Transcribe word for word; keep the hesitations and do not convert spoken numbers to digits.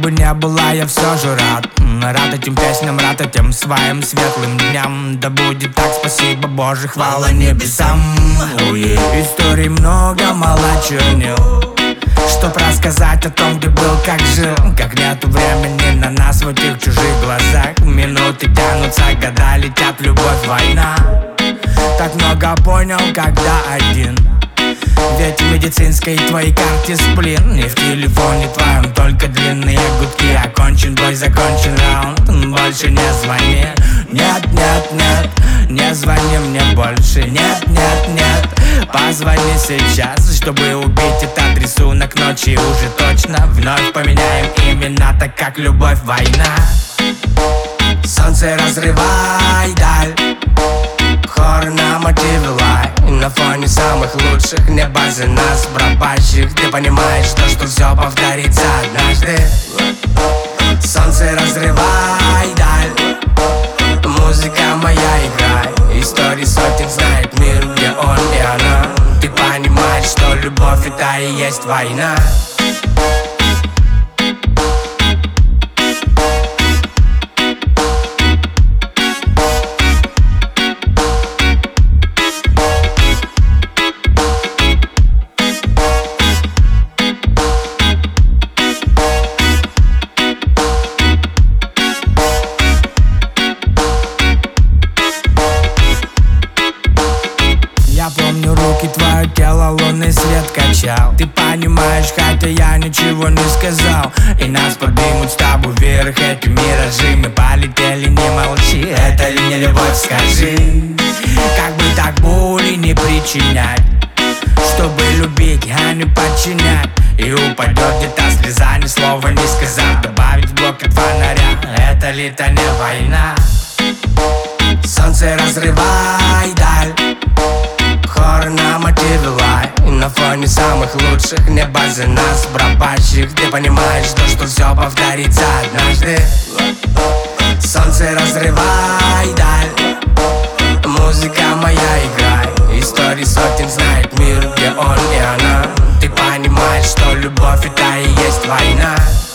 бы не была, я все же рад. Рад этим песням, рад этим своим светлым дням. Да будет так, спасибо, Боже, хвала небесам. Историй много, мало чернил, чтоб рассказать о том, где был, как жил. Как нету времени на нас в этих чужих глазах. Минуты тянутся, года летят, любовь, война. Так много понял, когда один. Ведь в медицинской твоей карте сплин. Не в телефоне твоем, только длинные гудки. Окончен бой, закончен раунд, больше не звони. Нет, нет, нет, не звони мне больше. Нет, нет, нет, позвони сейчас, чтобы убить этот рисунок ночи. Уже точно вновь поменяем имена, так как любовь, война. Солнце, разрывай даль, хор на мотиве лай. На фоне самых лучших небо за нас пропащих. Ты понимаешь, что, что все повторится однажды. Солнце, разрывай даль, музыка моя, играй. Истории сотен знает мир, где он и она. Ты понимаешь, что любовь это и есть война. Я помню руки, твое тело, лунный свет качал. Ты понимаешь, хотя я ничего не сказал. И нас поднимут с тобой вверх эти миражи. Мы полетели, не молчи, это ли не любовь, скажи. Как бы так боли не причинять, чтобы любить, а не подчинять. И упадет где-то слеза, ни слова не сказав. Добавить в блок от фонаря, это ли-то не война. Солнце, разрывай даль, хор на мотиве лай. На фоне самых лучших небо за нас пропащих. Ты понимаешь, что, что все повторится однажды. Солнце, разрывай даль, музыка моя, играй. Истории сотен знает мир, где он и она. Ты понимаешь, что любовь это и есть война.